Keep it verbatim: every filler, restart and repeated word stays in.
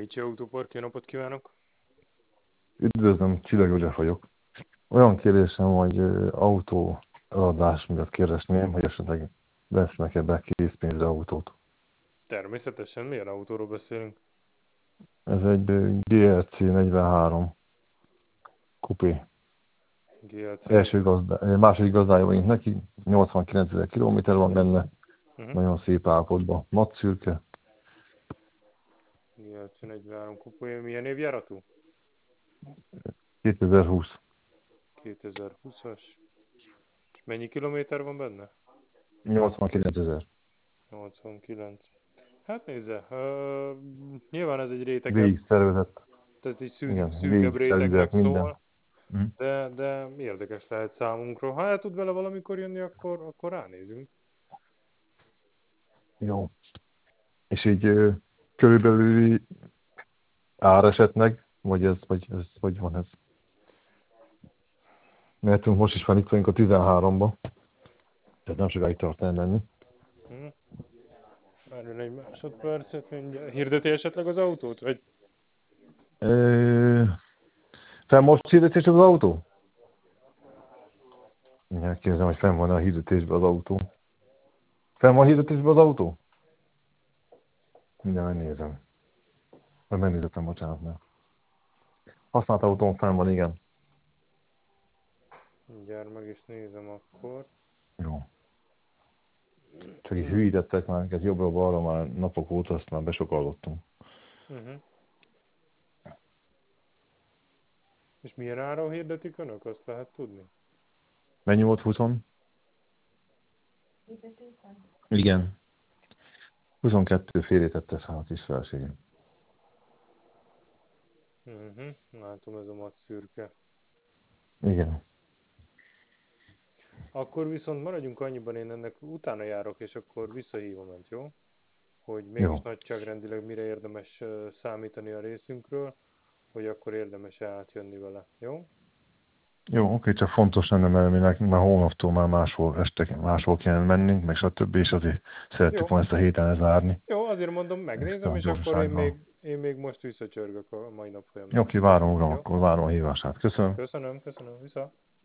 Ricsi Autópark, jó napot kívánok! Üdvözlöm, Csillag József vagyok. Olyan kérdésem, hogy ö, autó eladás miatt kérdezném, hogy esetleg vesznek-e be készpénzre autót. Természetesen, milyen autóról beszélünk? Ez egy ö, gé er cé negyvenhárom kupé. gé el cé Első gazda, ö, második gazdája vagyunk neki, nyolcvankilencezer kilométer van benne, uh-huh. nagyon szép állapotban. Nagyszürke, gé el cé negyvenhárom kupé, milyen évjáratú? kétezer-húsz. kétezer-húszas. És mennyi kilométer van benne? nyolcvankilencezer. nyolcvankilenc. Hát nézze, uh, nyilván ez egy rétegebb, Végig szervezett. tehát egy szűk, Igen, szűkebb végig rétegnek felüzelt minden. szól, Mhm. de, de érdekes lehet számunkra. Ha el tud vele valamikor jönni, akkor, akkor ránézünk. Jó. És így ö, körülbelül áresetnek, vagy ez, vagy ez, hogy van ez? Mert most is van itt vagyunk a tizenháromba, tehát nem sokáig tart elmenni. Uh-huh. Várjon egy másodpercet, mindjárt. Hirdeti esetleg az autót? Vagy... Ö, Fenn most hirdetésben az autó? Igen, kérdezem, hogy fenn van a hirdetésben az autó. Fenn van a hirdetésben az autó? Mindjárt megnézem. Vagy megnézettem, bocsánat, mert használt autón fenn van, igen. Mindjárt meg is nézem akkor. Jó. Csak így hülyítettek már minket jobbra-balra már napok óta, azt már besokallottunk. Uh-huh. És milyen áron hirdetik önök? Azt lehet tudni? Mennyi volt húsz? Igen. huszonkettő félretette szállat is felségem. Uh-huh. Látom, ez a mat szürke. Igen. Akkor viszont maradjunk annyiban, én ennek utána járok, és akkor visszahívom önt, jó? Hogy mégis Jó. nagyságrendileg mire érdemes uh, számítani a részünkről, hogy akkor érdemes átjönni vele, jó? Jó, oké, csak fontos lenne, mert mi nekünk már hónaptól már máshol este, máshol kellene mennünk, meg stb. És azért szerettük Jó. volna ezt a héten lezárni. Jó, azért mondom, Ezt megnézem, a és akkor én még, gyorsasággal. én még most visszacsörgök a mai nap folyamán. Jó, oké, várom, uram, Jó? akkor várom a hívását. Köszönöm. Köszönöm, köszönöm, vissza.